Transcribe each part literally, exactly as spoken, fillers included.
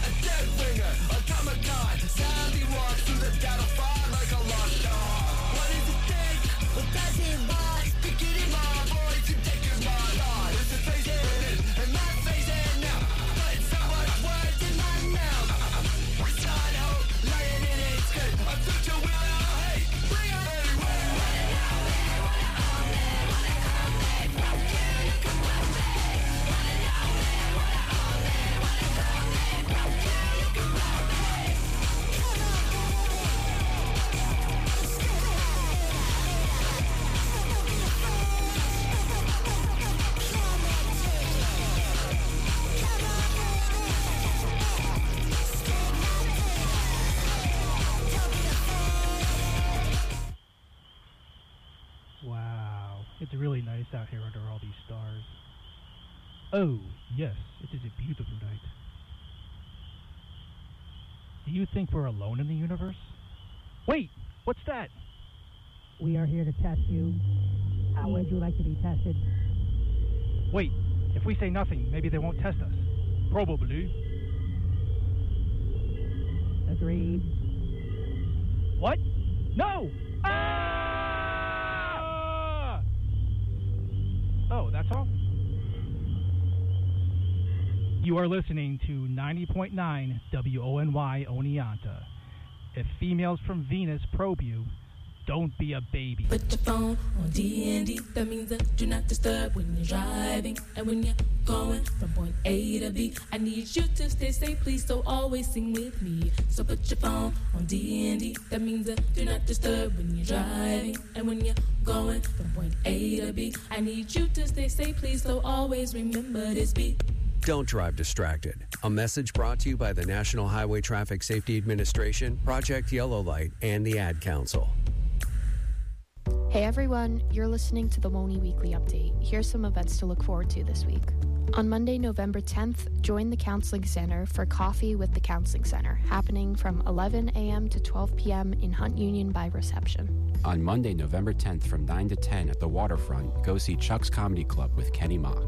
It's really nice out here under all these stars. Oh, yes, it is a beautiful night. Do you think we're alone in the universe? Wait, what's that? We are here to test you. How would you like to be tested? Wait, if we say nothing, maybe they won't test us. Probably. Agreed. What? No! Ah! Oh, that's all? You are listening to ninety point nine W O N Y Oneonta. If females from Venus probe you, don't be a baby. Put your phone on D and D. That means that do not disturb when you're driving. And when you're going from point A to B, I need you to stay safe, please, so always sing with me. So put your phone on D and D. That means that do not disturb when you're driving. And when you're going from point A to B, I need you to stay safe, please, so always remember this beat. Don't drive distracted. A message brought to you by the National Highway Traffic Safety Administration, Project Yellow Light, and the Ad Council. Hey everyone, you're listening to the W O N Y Weekly Update. Here's some events to look forward to this week. On Monday, November tenth, join the Counseling Center for Coffee with the Counseling Center, happening from eleven a.m. to twelve p.m. in Hunt Union by reception. On Monday, November tenth, from nine to ten at the Waterfront, go see Chuck's Comedy Club with Kenny Mock.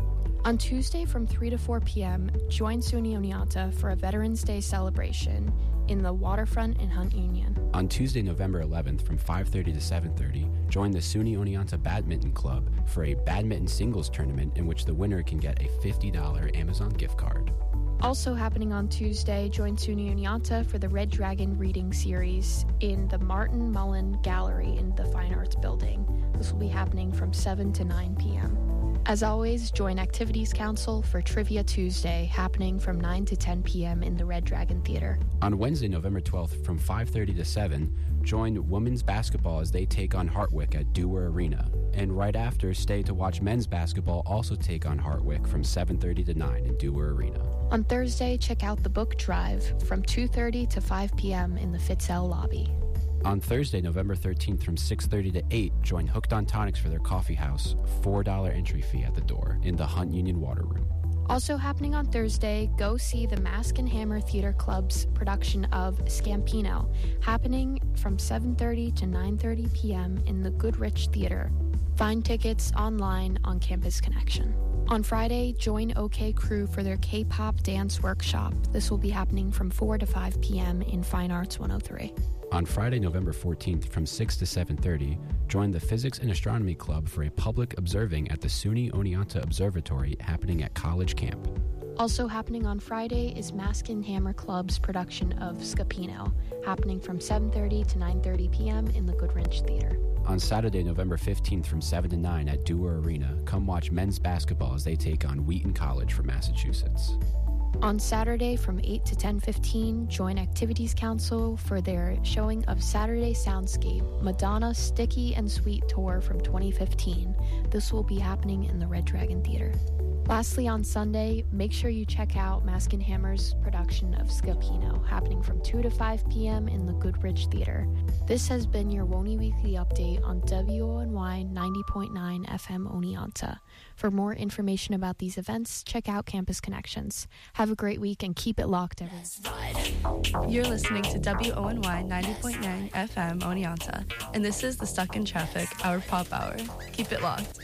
On Tuesday from three to four p.m., join SUNY Oneonta for a Veterans Day celebration in the Waterfront in Hunt Union. On Tuesday, November eleventh, from five thirty to seven thirty, join the SUNY Oneonta Badminton Club for a badminton singles tournament in which the winner can get a fifty dollars Amazon gift card. Also happening on Tuesday, join SUNY Oneonta for the Red Dragon reading series in the Martin Mullen Gallery in the Fine Arts Building. This will be happening from seven to nine p.m. As always, join Activities Council for Trivia Tuesday, happening from nine to ten p.m. in the Red Dragon Theater. On Wednesday, November twelfth, from five thirty to seven, join women's basketball as they take on Hartwick at Dewar Arena. And right after, stay to watch men's basketball also take on Hartwick from seven thirty to nine in Dewar Arena. On Thursday, check out the Book Drive from two thirty to five p.m. in the Fitzell lobby. On Thursday, November thirteenth, from six thirty to eight, join Hooked on Tonics for their coffee house, four dollars entry fee at the door, in the Hunt Union Water Room. Also happening on Thursday, go see the Mask and Hammer Theater Club's production of Scampino, happening from seven thirty to nine thirty p.m. in the Goodrich Theater. Find tickets online on Campus Connection. On Friday, join OK Crew for their K-pop dance workshop. This will be happening from four to five p.m. in Fine Arts one oh three. On Friday, November fourteenth, from six to seven thirty, join the Physics and Astronomy Club for a public observing at the SUNY Oneonta Observatory happening at College Camp. Also happening on Friday is Mask and Hammer Club's production of Scapino, happening from seven thirty to nine thirty p.m. in the Goodrich Theater. On Saturday, November fifteenth, from seven to nine at Dewar Arena, come watch men's basketball as they take on Wheaton College from Massachusetts. On Saturday from eight to ten fifteen, join Activities Council for their showing of Saturday Soundscape, Madonna Sticky and Sweet Tour from twenty fifteen. This will be happening in the Red Dragon Theater. Lastly, on Sunday, make sure you check out Mask and Hammer's production of Scapino, happening from two to five p.m. in the Goodrich Theater. This has been your W O N Y Weekly Update on W O N Y ninety point nine F M Oneonta. For more information about these events, check out Campus Connections. Have a great week and keep it locked, everyone. You're listening to W O N Y ninety point nine F M Oneonta, and this is the Stuck in Traffic, our pop hour. Keep it locked.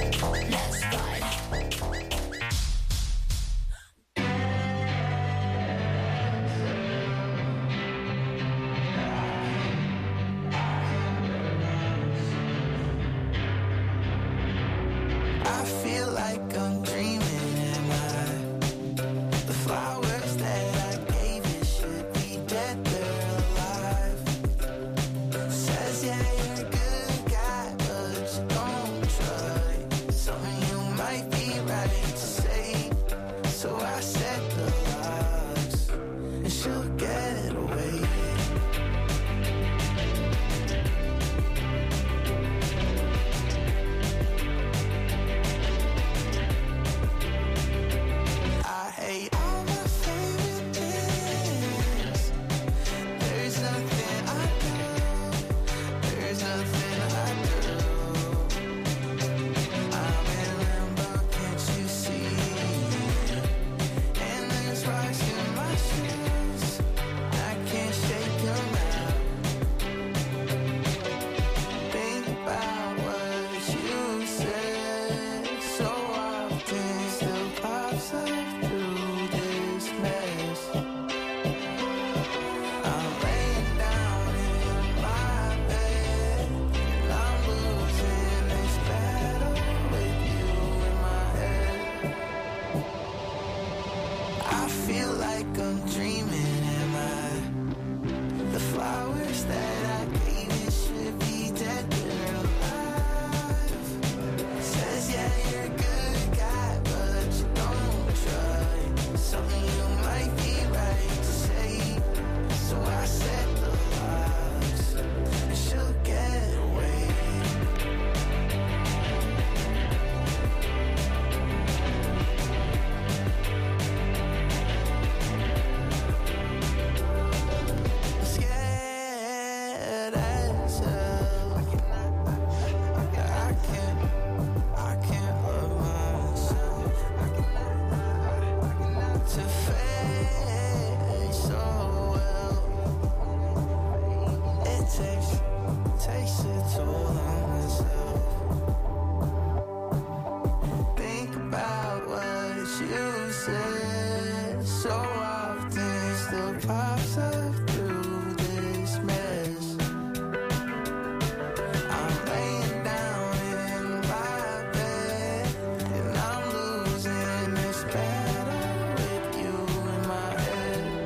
Let's ride. pops up through this mess. I'm laying down in my bed and I'm losing this battle with you in my head.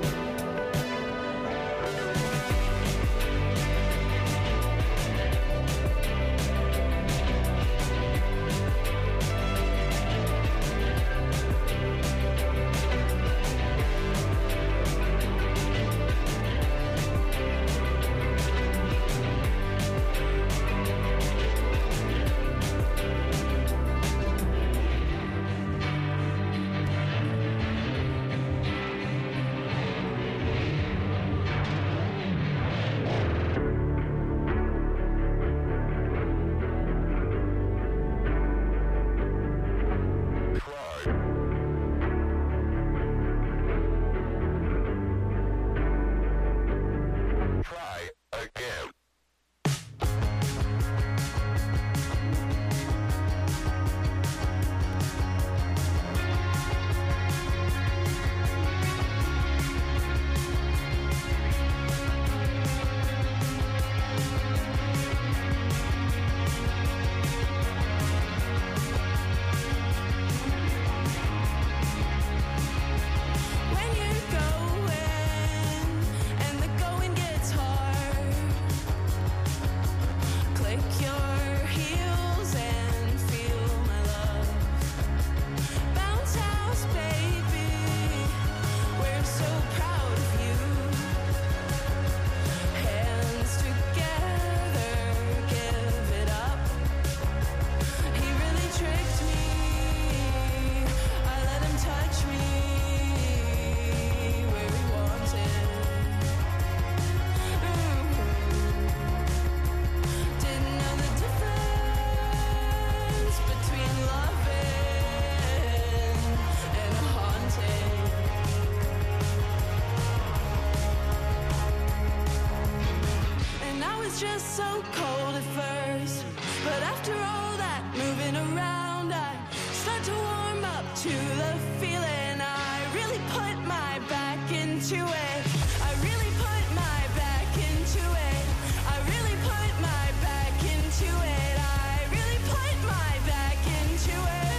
Just so cold at first, but after all that moving around, I start to warm up to the feeling. I really put my back into it. I really put my back into it. I really put my back into it. I really put my back into it.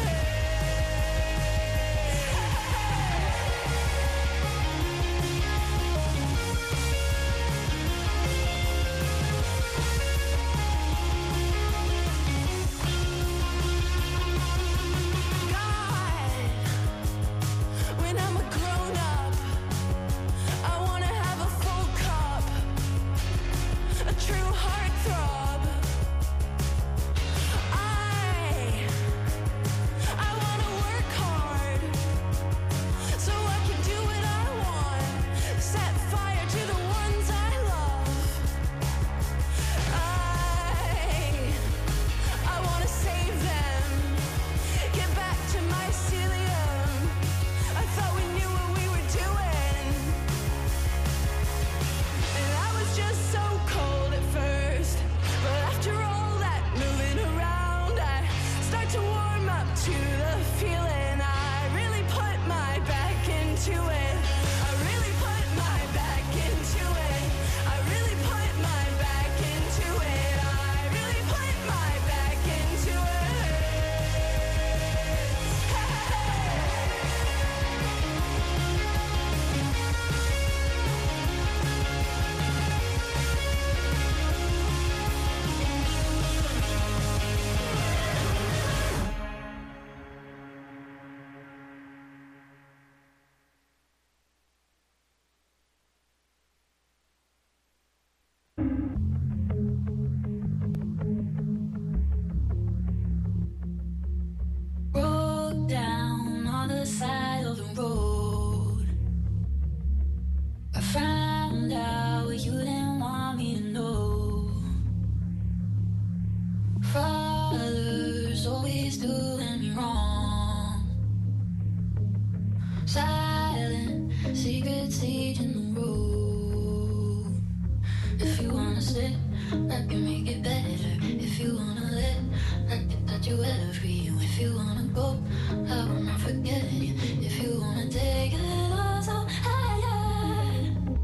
If you wanna take it all so higher,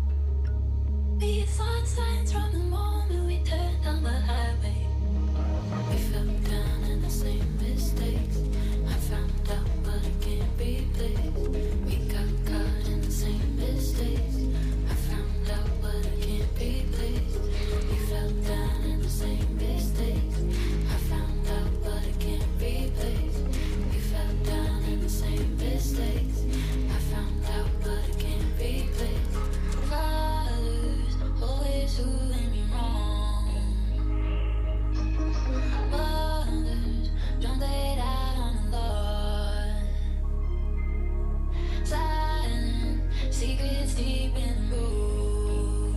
deep in the road.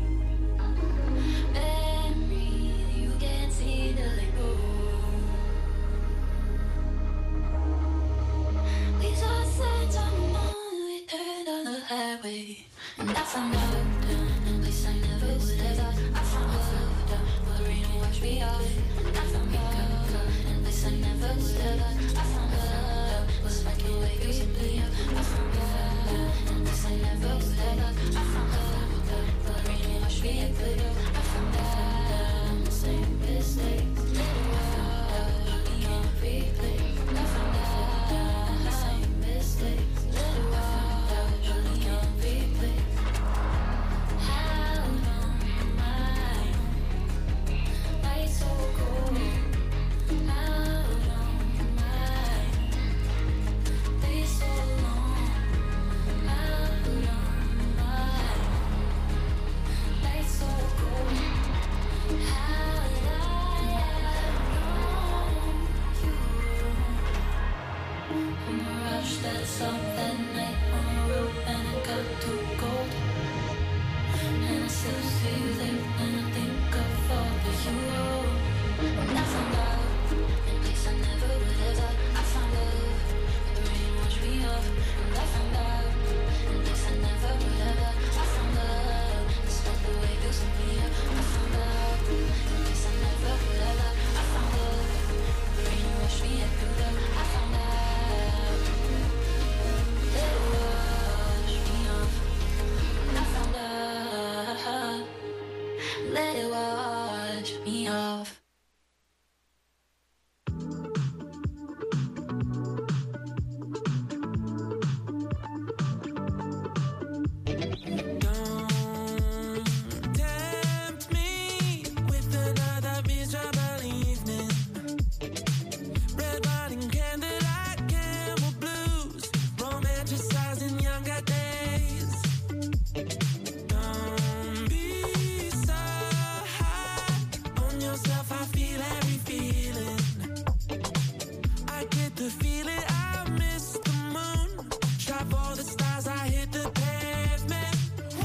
Memory you can't see till they go. We saw signs on the moon, we turned on the highway, and I found out a place I never would have thought. I found out where the rain washed me off. I found out a place I never would have thought. I found out was like the way you simply up. I found out a place I never would have thought. I found out where the rain washed me off. I found out the same mistakes. Little while, me on replay. I found out the same mistakes. Little while, me on replay. How long am I? Lights so cold. How long am I? They so long. How long am I? Lights so cold. How did I have known you? I'm a rush that's up that night on the road, and it got too cold. And I still see you there, and I think of all that you wrote. And I found out in a place I never would have thought. I found love, the rain washed me off. And I found out in a place I never would have thought. I found love, despite the way you set me up. I found out in a place I never would have thought. I found love, the rain washed me up. I found out it washed me off. I found out, let it wash me off. Tempt me with another miserable evening. Red wine and candlelight, camel blues, romanticizing younger days. Don't be so high on yourself, I feel every feeling. I get the feeling I miss the moon. Try for the stars, I hit the pavement.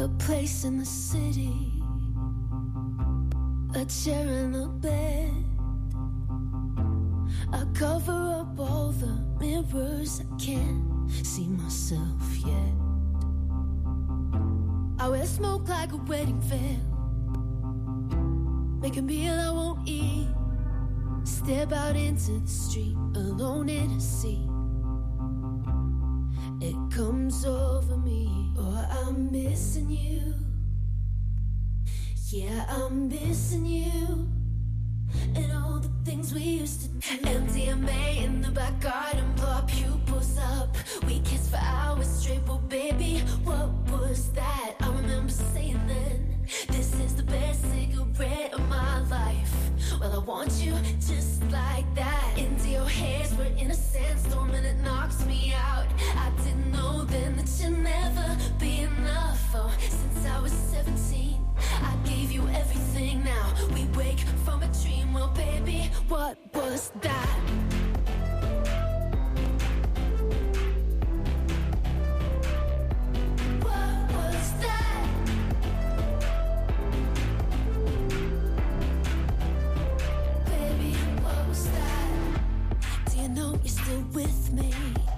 a place in the city, a chair and a bed. I cover up all the mirrors, I can't see myself yet. I wear smoke like a wedding veil, make a meal I won't eat, step out into the street alone in a sea. It comes over me, oh, I'm missing you. Yeah, I'm missing you. And all the things we used to do. M D M A in the back garden, blow our pupils up. We kissed for hours straight, well baby, what was that? I remember saying then, this is the best cigarette of my life. Well, I want you just like that. Into your hairs, we're in a sandstorm and it knocks me out. I didn't know then that you'd never be enough. Oh, since I was seventeen, I gave you everything. Now we wake from a dream. Well, baby, what was that? What was that? Baby, what was that? Do you know you're still with me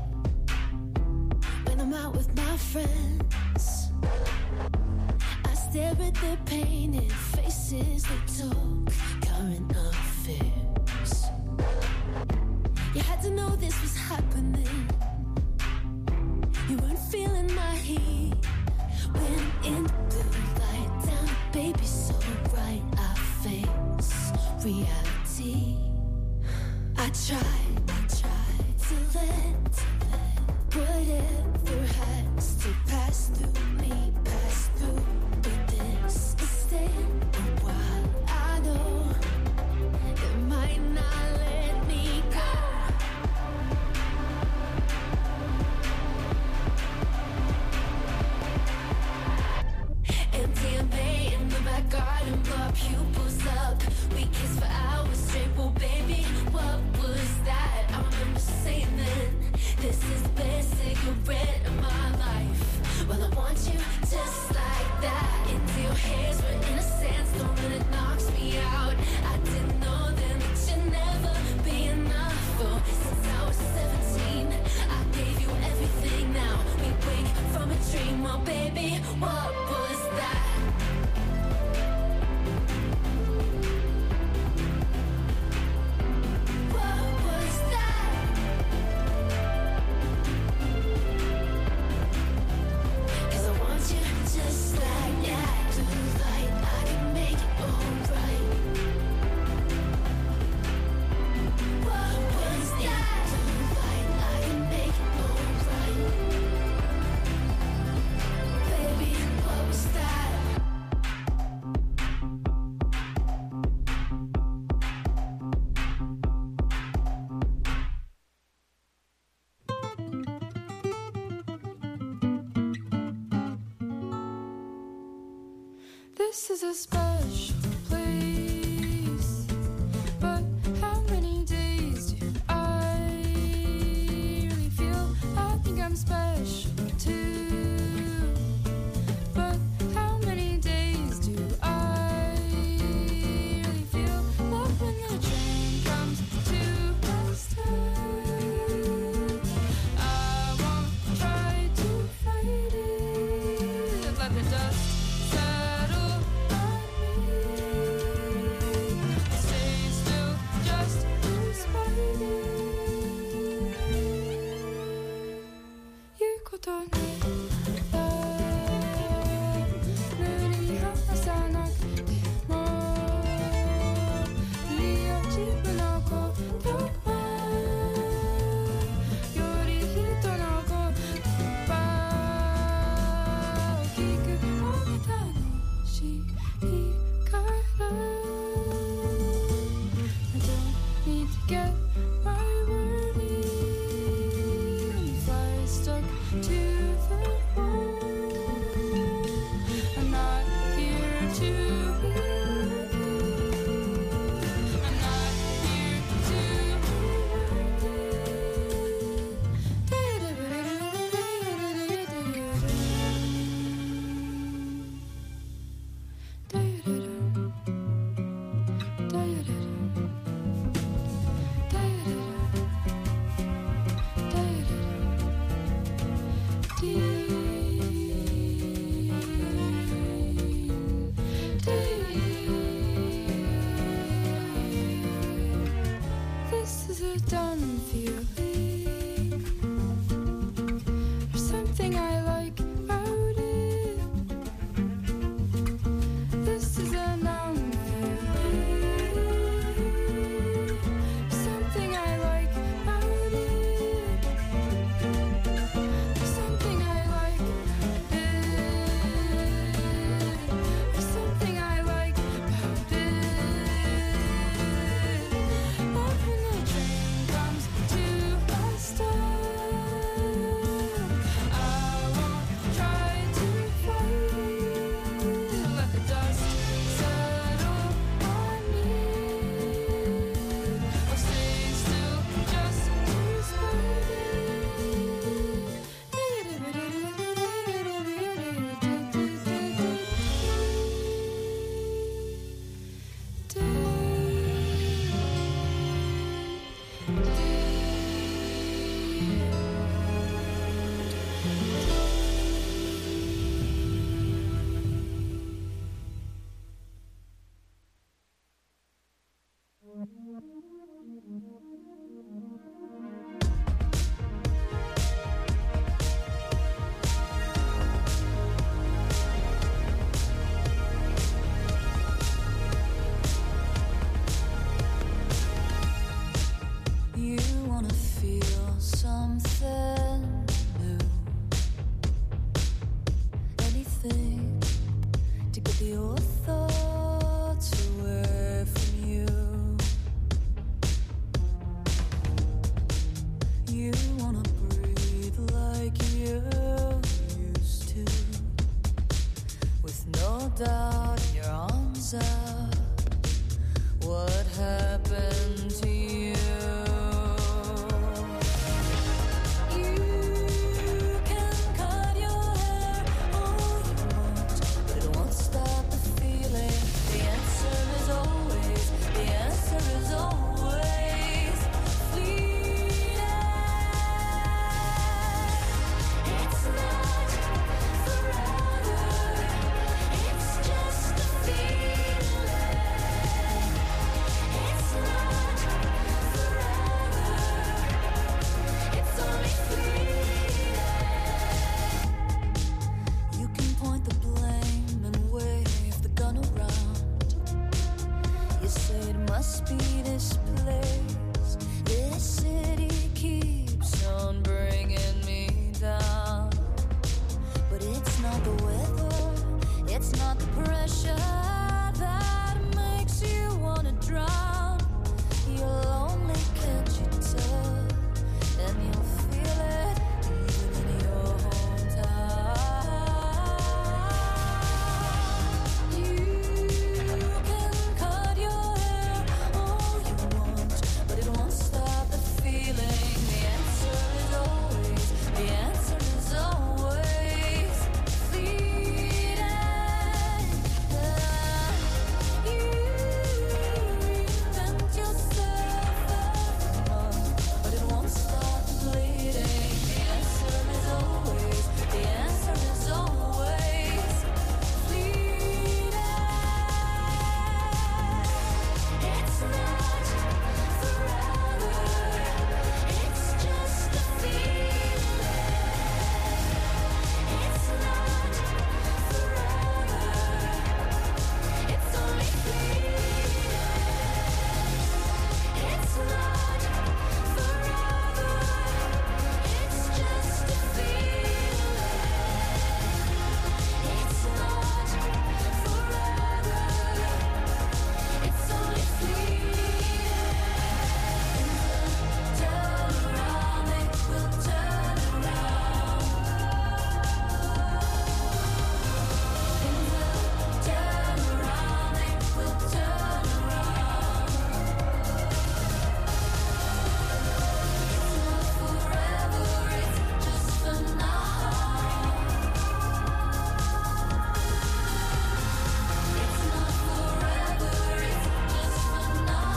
when I'm out with my friends? I stare at their painted faces, they talk current affairs. You had to know this was happening. You weren't feeling my heat when in the blue light down, baby, so right I face reality. I tried, I tried to let, to let whatever has to pass through me, pass through. But this is staying a while. I know it might not let me go. M D M A in the back garden, blow our pupils up. We kissed for hours straight, well baby, what was that? I remember saying then, this is the best cigarette of my life. Well, I want you just like that. Into your hairs, we're in a sandstorm and it knocks me out. I didn't know then that you'd never be enough. Oh, since I was seventeen, I gave you everything. Now we wake from a dream. Well, baby, what was that? What was that? 'Cause I want you just like that. To the light, I can make it alright. What was that? To the light, I can make it alright. Baby, what was that? This is a special place, but how many days do I really feel? I think I'm special too, but how many days do I really feel? Love when the train comes to my stop. I won't try to fight it. Let the dust settle on me. Stay still just despite it. 言うことないだ。無理に話さなくてもいいよ自分のことはより人の言葉を聞く方が楽しいから I don't need to get my word in. Fly stuck to the something I like about it. This is a noun feeling. Something I like about it. Something I like it. Something I like about it. Often a train comes to a stop. I won't try to fight it. Let the dust settle on me. Or stay still just to spite You wanna feel something new, anything to get the old thoughts away from you. You wanna breathe like you used to, with no doubt in your arms out. What happened to you? You can cut your hair all you want, but it won't stop the feeling. The answer is always, the answer is always fleeting. It's not forever, it's just a feeling. It's not forever, it's only fleeting. You can point the blame and wave the gun around. You say it must be this place. This city keeps on bringing me down. But it's not the weather, it's not the pressure that makes you wanna drown. You're lonely, can't you tell? And you'll feel it even in your hometown. You can cut your hair all you want, but it won't stop the feeling. The answer is always, the answer is always fleeting. You reinvent yourself every month, but it won't stop bleeding. The answer is always, the answer is always fleeting. It's not forever, it's just a feeling. It's not forever, it's only fleeting. It's not forever, it's just a feeling. It's not forever, it's only fleeting. Turn around, it will turn around. Things will turn around, it will turn around. It's not forever, it's just for now. It's not forever, it's just for now.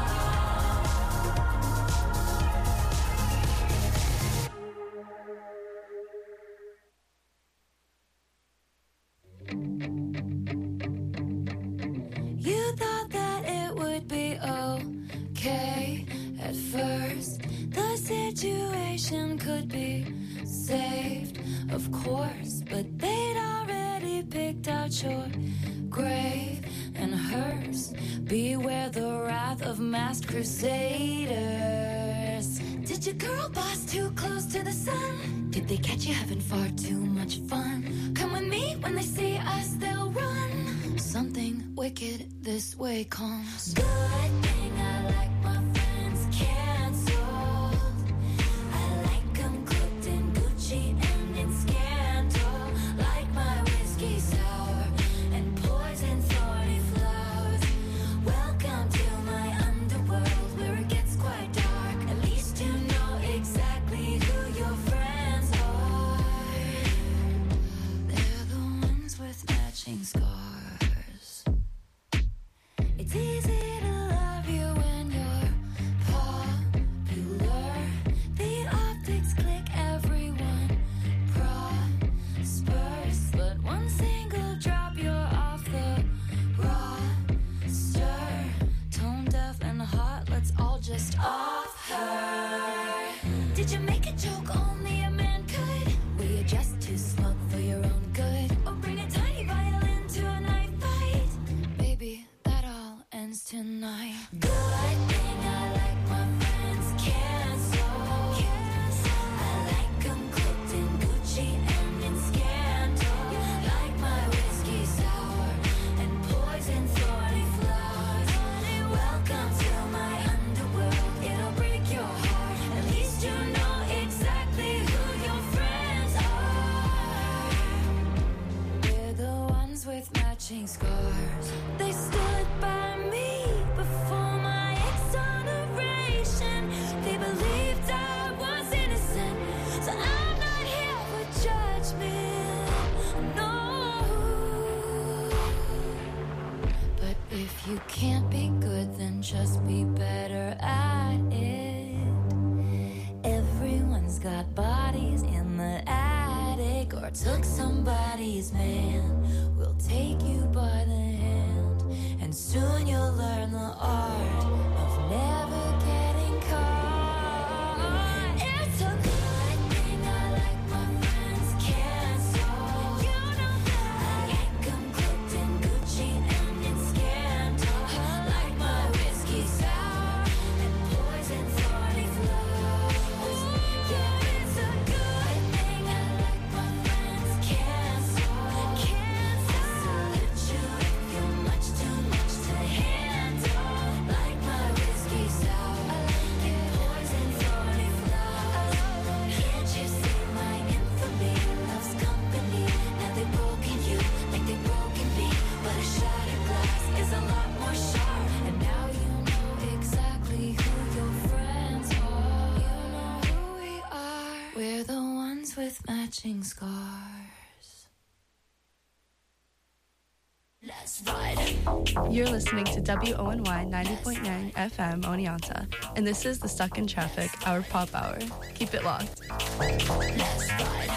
You thought that it would be okay at first. The situation could be saved. A at your grave and hearse. Beware the wrath of masked crusaders. Did your girl boss too close to the sun? Did they catch you having far too much fun? Come with me, when they see us they'll run. Something wicked this way comes. Good thing I like my friends canceled. I like them cooked in Gucci and in scandal. Like my whiskey sour and poison thorny flowers. Welcome to my underworld where it gets quite dark. At least you know exactly who your friends are. They're the ones with matching scars. It's easy to love you when you're popular. The optics click, everyone prospers. But one single drop, you're off the roster. Tone deaf and hot, let's all just off her. Did you make a joke only a man could? Were you just too smug for your own good? Or bring a tiny violin to a knife fight? Baby, that all ends tonight. Good thing I like my friends canceled. I like them cooked in Gucci and in scandal. Like my whiskey sour and poison thorny flowers. Welcome to my underworld, it'll break your heart. At least you know exactly who your friends are. We're the ones with matching scars. They stood by me before my exoneration. They believed I was innocent, so I'm not here for judgment. No. But if you can't be good, then just be better at it. Everyone's got bodies in the attic or took somebody's man. We'll take you by the hand, and soon you'll learn the art of never getting caught. It's a good thing I like my friends canceled. You know that I like them cooked in Gucci and in scandal. Like my whiskey sour and poison thorny flowers. Yeah, it's a good thing I like my friends canceled. Canceled. You if you're much too much to handle. Like my whiskey sour and poison thorny flowers. Can't you see my infamy? Love's company. Now they've broken you like they've broken me. But a shattered glass is a lot more sharp. And now you know exactly who your friends are. You know who we are. We're the ones with matching scars. Let's ride. You're listening to W O N Y ninety point nine F M Oneonta, and this is the Stuck in Traffic, our pop hour. Keep it locked. Let's ride.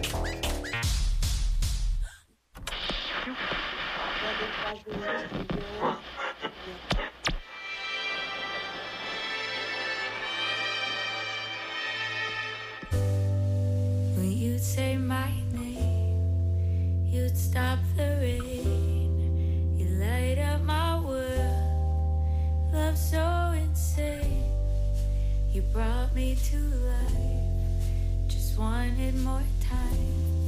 When you'd say my name, you'd stop the rain. You light up my world. Love so insane. You brought me to life. Just wanted more time.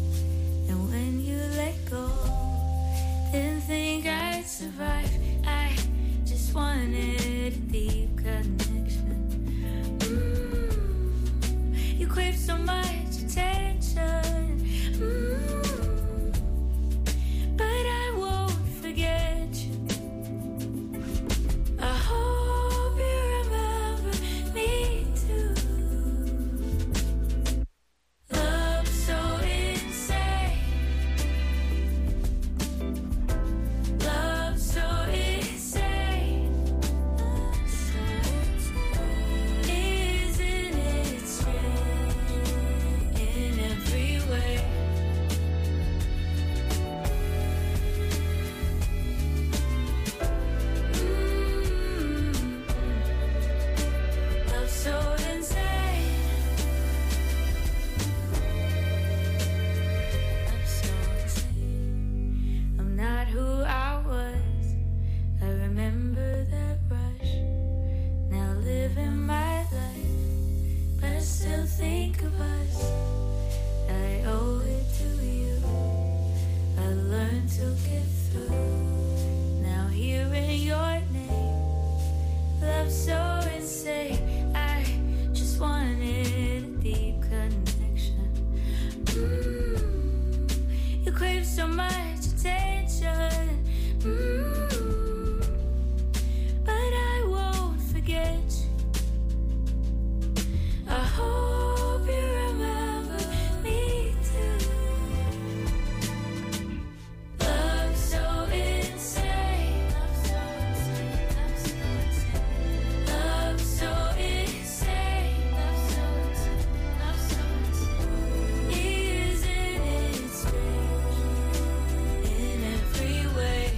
crave so much attention. Mm-hmm. But I won't forget you. I hope you remember me too. Love so insane. Love so insane. Love so insane. Isn't it strange in every way?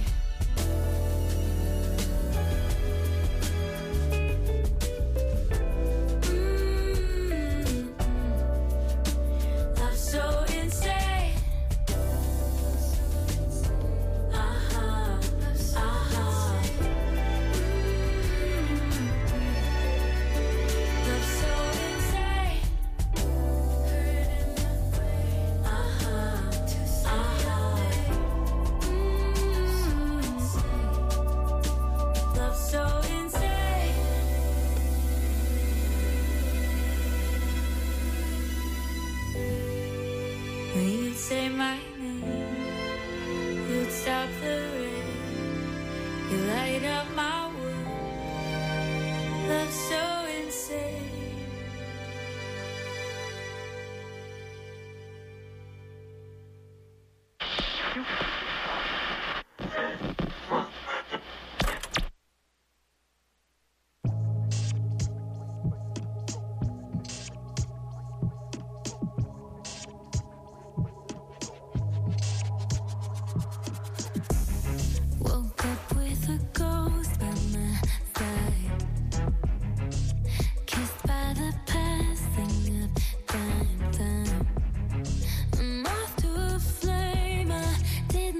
Love so insane. Uh-huh. Uh-huh. Love so insane. Uh-huh. Uh-huh. Love so insane. When you'd say my name, you'd stop the rain, you light up my world. Love so insane. Woke up with a ghost by my side, kissed by the passing of time, time. I'm off to a flame I did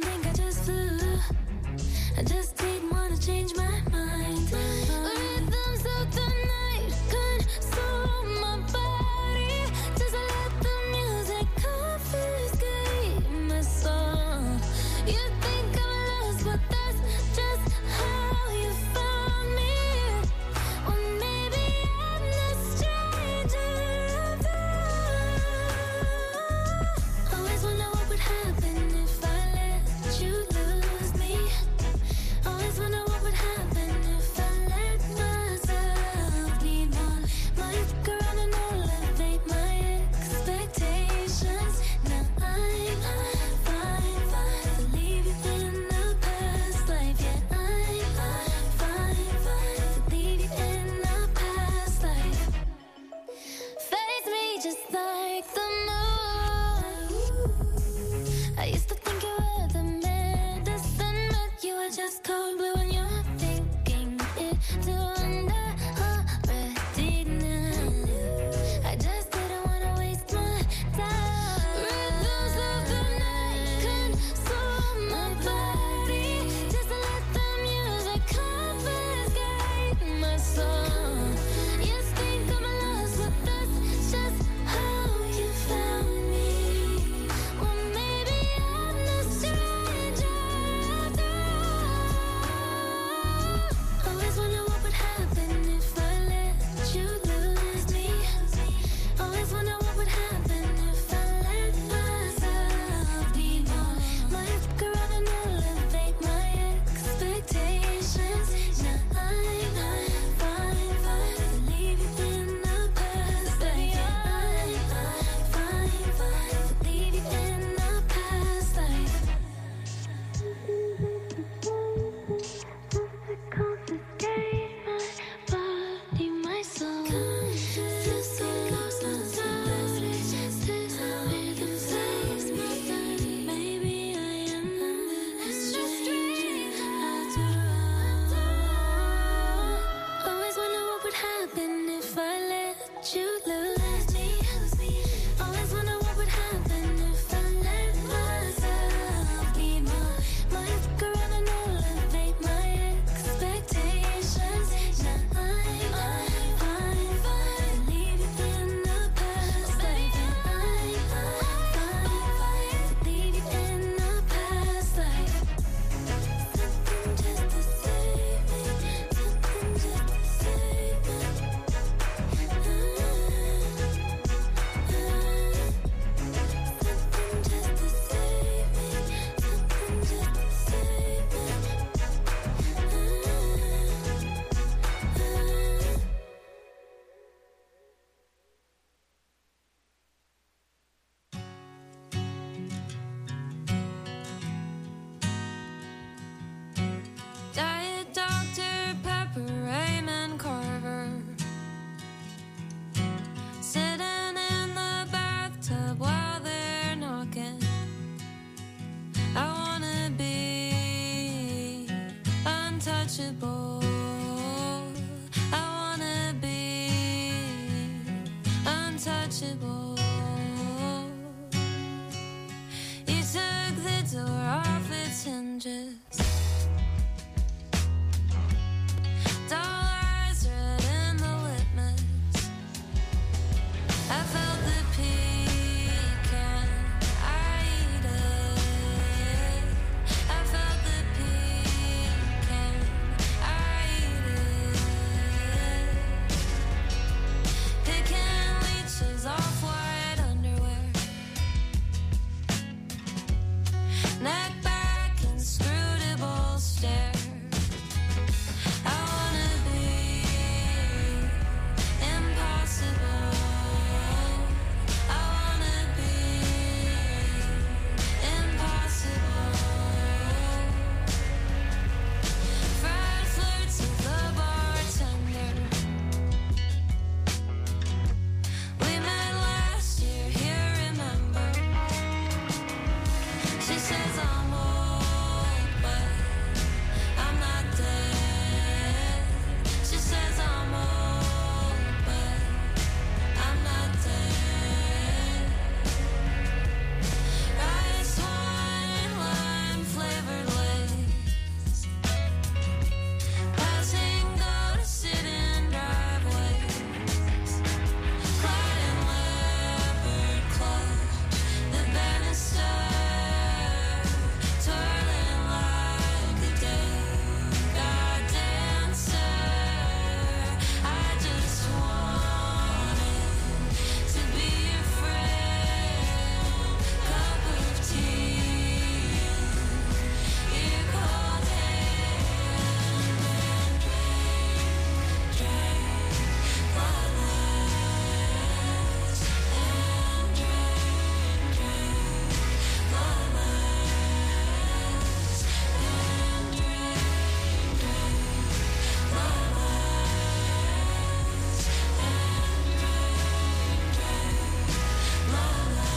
door off its hinges. Dollars red in the litmus. I felt the pecan. I eat it. I felt the pecan. I eat it. Picking leeches off white underwear. Neck back, inscrutable stare. I wanna be impossible. I wanna be impossible. Fried flirts with the bartender. We met last year, here, remember? She says I'm old, but I'm not dead. She says I'm old, but I'm not dead. Rice wine, lime flavored lace. Passing go to sit in driveways. Clad in leopard clothes, the banister twirling like a day-god dancer. I just wanted to be your friend. Cup of tea, your cold hand, and drink, drink what lasts, and drink, drink what lasts, and drink, drink what lasts, and drink, drink what lasts.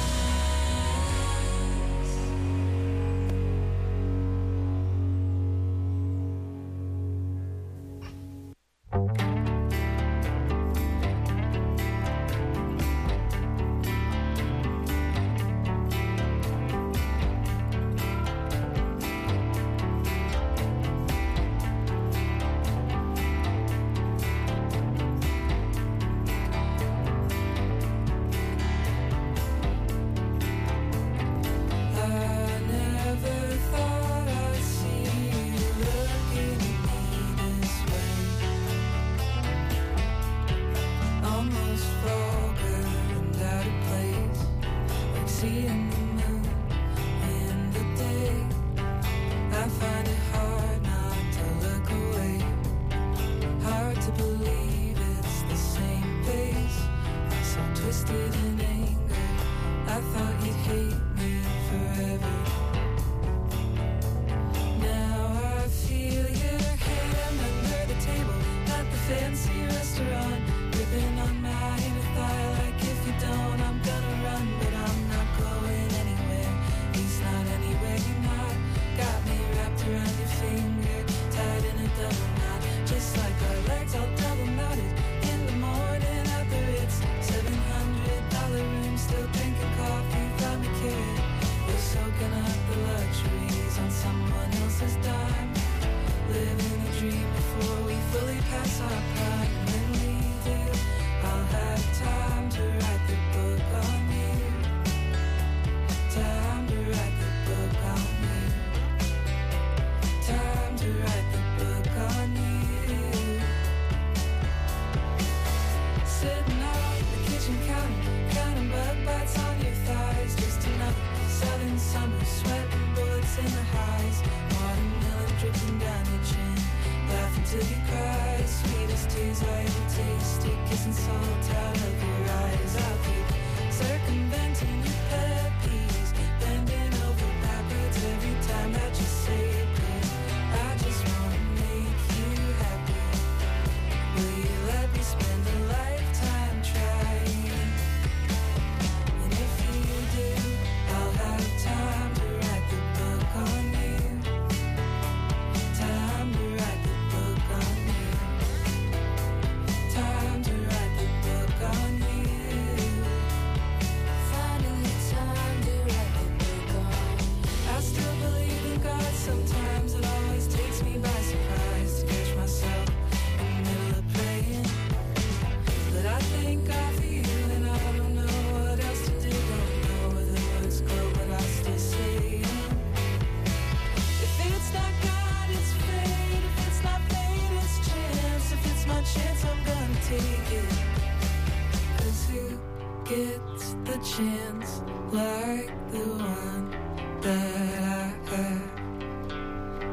I never thought I'd see you looking at me this way. Almost vulgar and out of place, like seeing the moon in the day. I find it hard not to look away. Hard to believe it's the same pace. I'm so twisted in anger. I thought you'd hate me forever. Now I feel your hand under the table at the fancy restaurant, gripping on my inner thigh like if you don't, I'm gonna run, but I'm not going anywhere. At least not anywhere you're not. Got me wrapped around your finger, tied in a double knot, just like our legs all double knotted. In the morning at the Ritz, seven hundred dollar room, still drinking coffee from a kid. We're soaking up the luxuries on someone else's dime, living a dream before we fully pass our prime. When we do, I'll have time to write the book on you. Time to write the book on you. Time to write the book on you. Sitting on the kitchen counter, counting bug bites on your thighs. Just another southern summer, sweating bullets in the highs. Watermelon dripping down your chin, laughing till you cry. Sweetest tears I ever tasted, kissing salt out of your eyes. I'll keep circumventing your pet peeves, bending over backwards every time that you say it. I just wanna make you happy. Will you let me spend a lifetime trying? And if you do, I'll have time to write the book on you. Time to write the book on you. Time to write the book on you.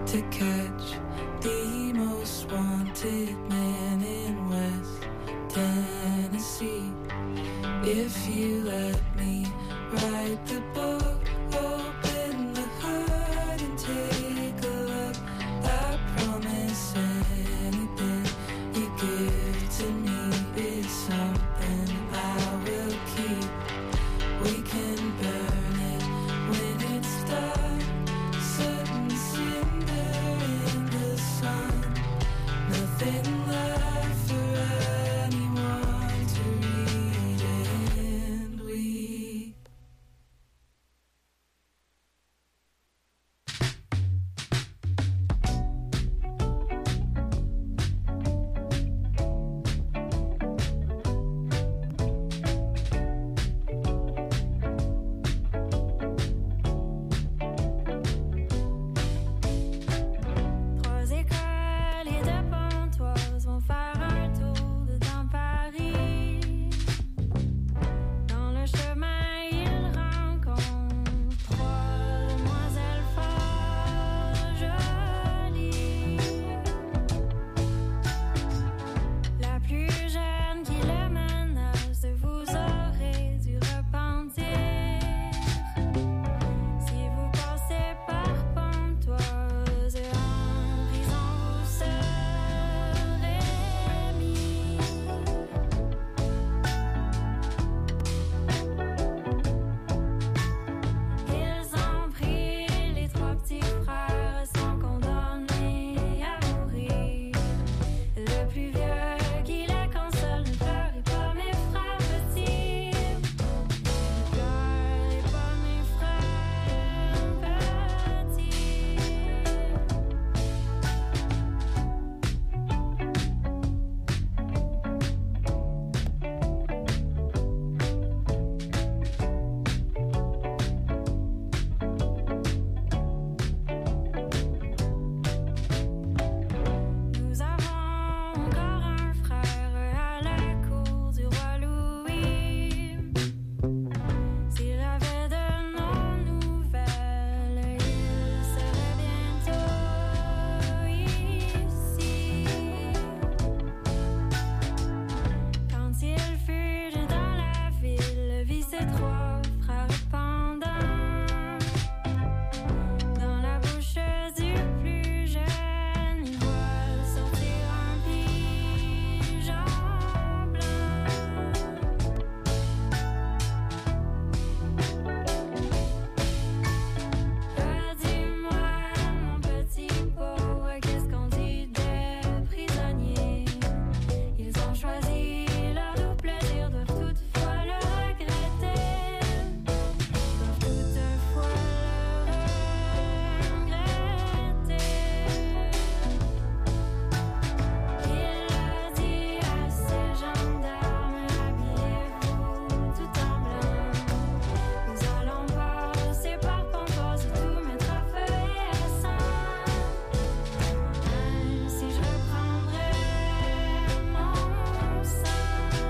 to catch the most wanted man in West Tennessee. If you let me write the book, open the hood and take a look, I promise anything you give to me is something I will keep. We can burn it when it's dark, certain cinder in the sun, nothing left for anyone to read, and we Trois écoles et deux pontoises vont faire un tour dedans Paris. Dans le chemin, ils rencontrent trois demoiselles fort jolies. La plus jeune qui le menace de vous aurez dû repentir. Si vous passez par Pontoise, en prison vous serez mis. Ils ont pris les trois petits frères, sont condamnés à mourir. Le plus vieux qui les console, ne pleurez pas mes frères petits. Ne pleurez pas mes frères petits. Nous avons encore un frère à la cour du roi Louis. S'il avait de nos nouvelles, il serait bientôt ici. Quand il fut dans la ville, vit ses trois frères pendants. Dans la bouche du plus jeune, il voit sortir un pigeon blanc. Ah, dis-moi, mon petit pauvre, qu'est-ce qu'on dit des prisonniers? Ils ont choisi leur doux plaisir, doivent toutefois le regretter. Doivent toutefois le regretter. Il a dit à ses gendarmes, habillez-vous tout en blanc. Nous allons passer par Pontoise, tout mettre à feu et à sang. Ainsi je reprendrai mon sang.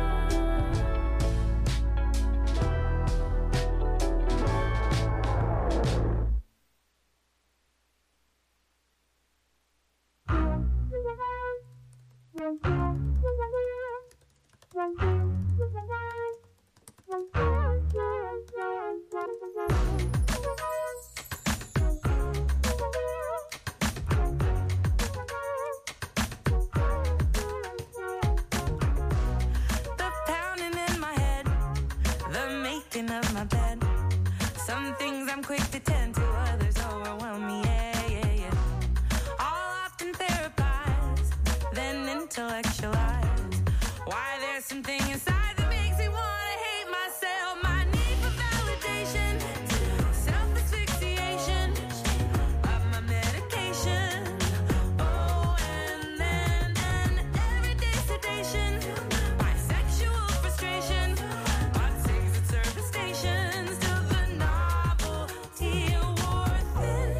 The pounding in my head, the making of my bed. Some things I'm quick to tend to, others overwhelm me. Yeah, yeah, yeah. All often therapized, then intellectualized. Why there's something inside that makes me wanna hate myself. My need for validation, self-asphyxiation of my medication. Oh, and then an everyday sedation. My sexual frustration, boxes at service stations, till the novelty wore thin.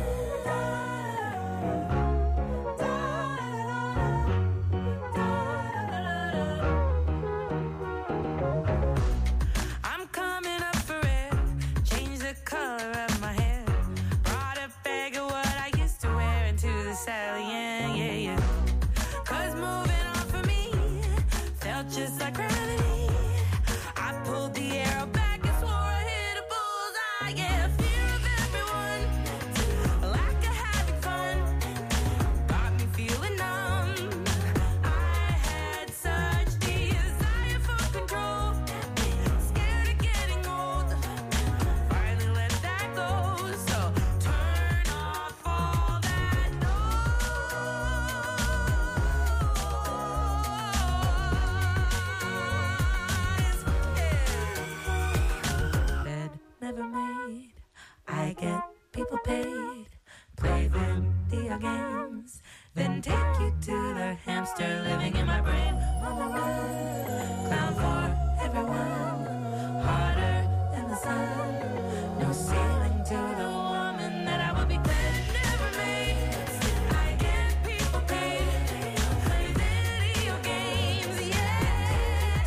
people paid. Play video games, then take you to the hamster living in my brain. Clown for everyone, harder than the sun. No ceiling to the woman that I will be glad never made. I get people paid, play video games, yeah.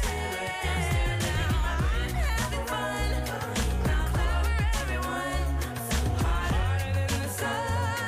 I'm having fun. Clown for everyone, harder than the sun.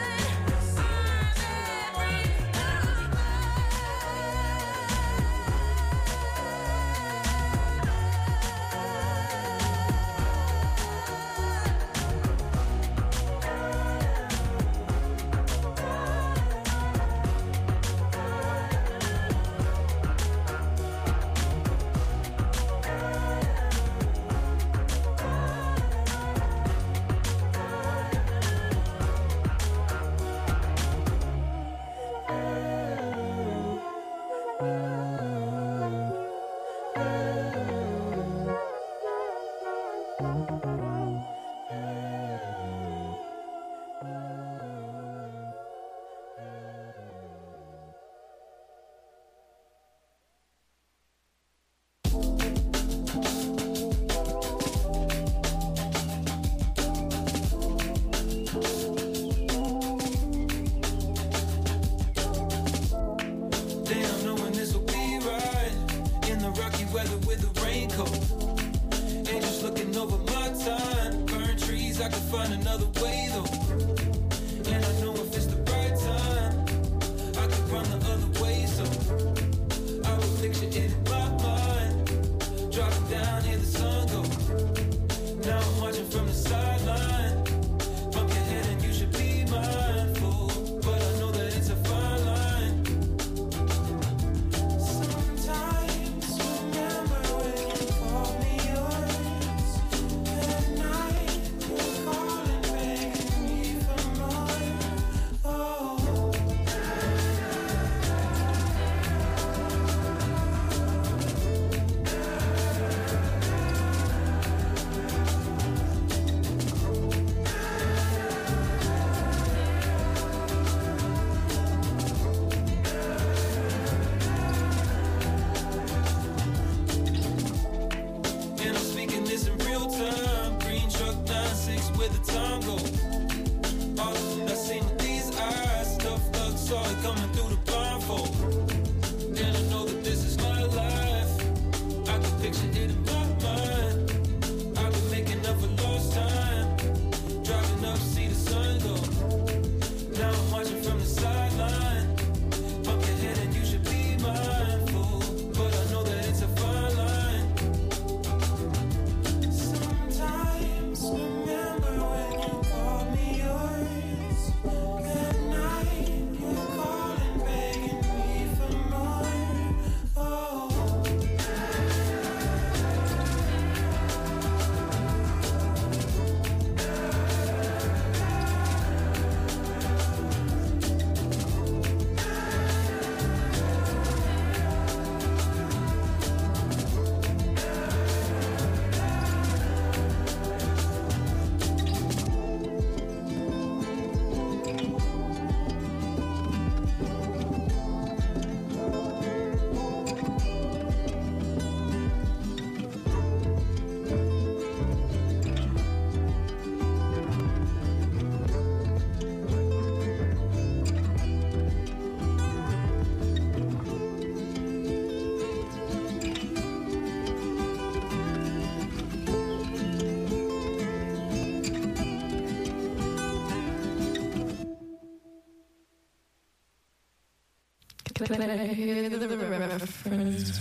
Play the reference.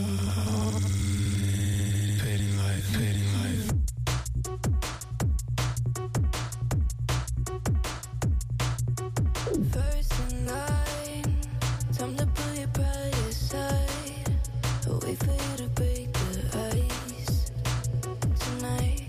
Fading light, fading light. First in line, time to pull your pride aside. Wait for you to break the ice tonight.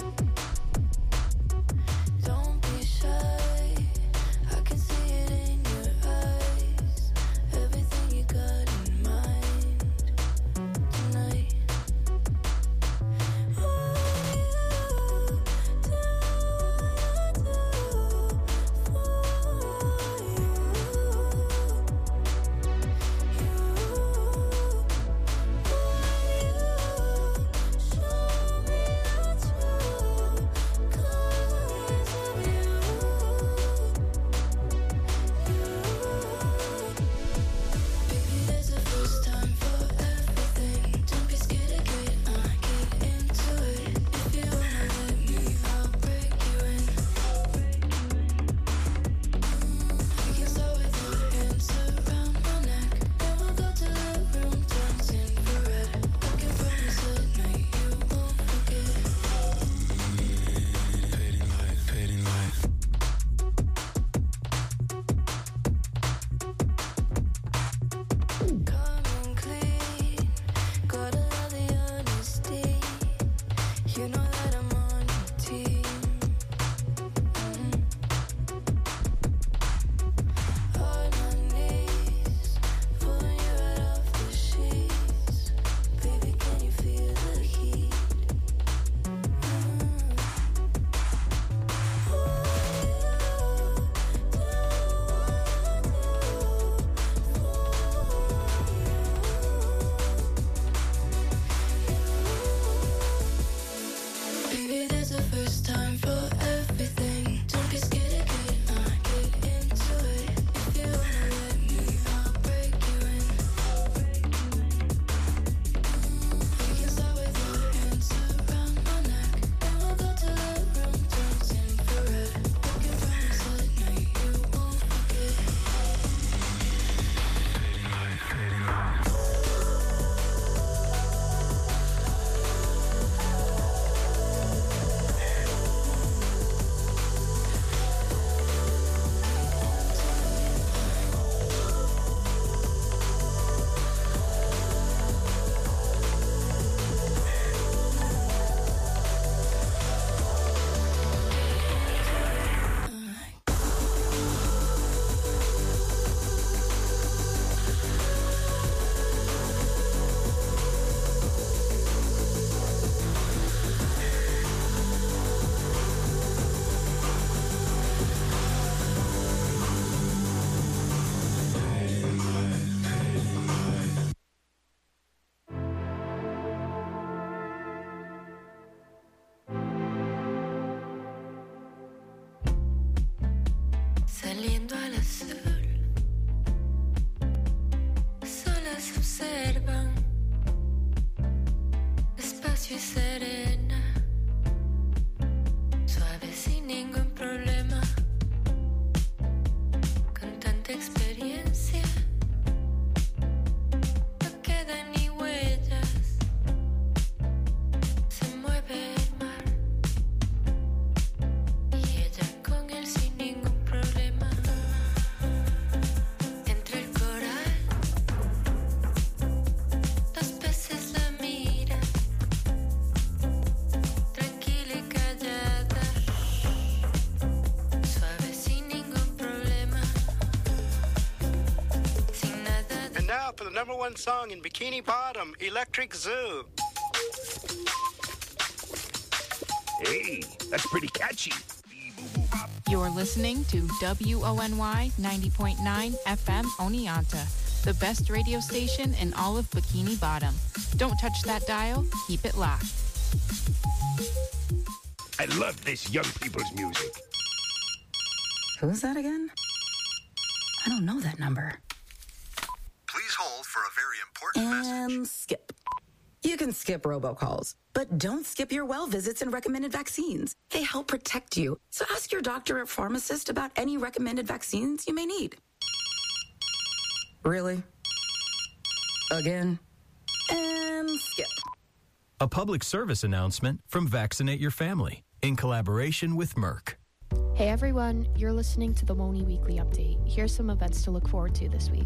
Don't be shy, I can see it in your eyes. Everything you got in mind tonight. saliendo al azul. Solas observan, despacio y serena, suave sin ningún problema, con tanta experiencia. No quedan ni huellas, se mueve el mar y ella con él sin ningún problema. Entre el coral, los peces la miran, tranquila y callada, suave sin ningún problema, sin nada de... And now for the number one song in Bikini Bottom, Electric Zoo. Hey, that's pretty catchy. You're listening to W O N Y ninety point nine F M Oneonta, the best radio station in all of Bikini Bottom. Don't touch that dial, keep it locked. I love this young people's music. Who's that again? I don't know that number. Please hold for a very important message. And skip. You can skip robocalls, but don't skip your well visits and recommended vaccines. They help protect you. So ask your doctor or pharmacist about any recommended vaccines you may need. Really? Again? And skip. A public service announcement from Vaccinate Your Family in collaboration with Merck. Hey everyone, you're listening to the Woney Weekly Update. Here's some events to look forward to this week.